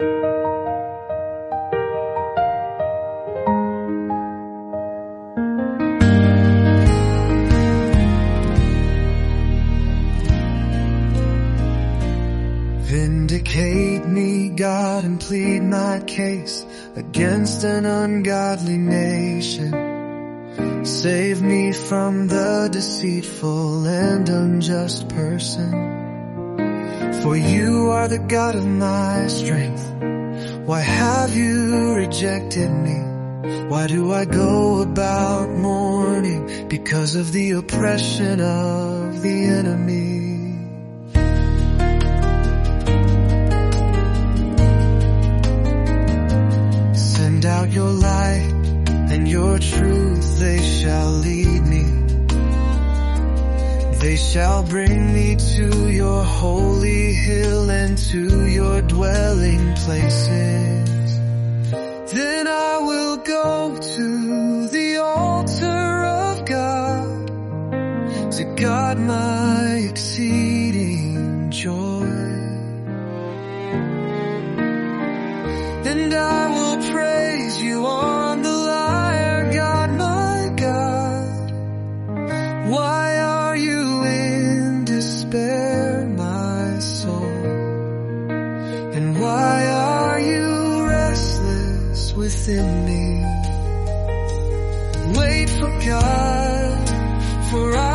Vindicate me, God, and plead my case against an ungodly nation. Save me from the deceitful and unjust person. For you are the God of my strength. Why have you rejected me? Why do I go about mourning because of the oppression of the enemy? Send out your light and your truth, they shall lead me. They shall bring me to your holy hill and to your dwelling places. Then I will go to the altar of God, to God my exceeding joy. And I will praise you on the lyre, God, my God. Why are you in despair, my soul? And why are you restless within me? Wait for God, for I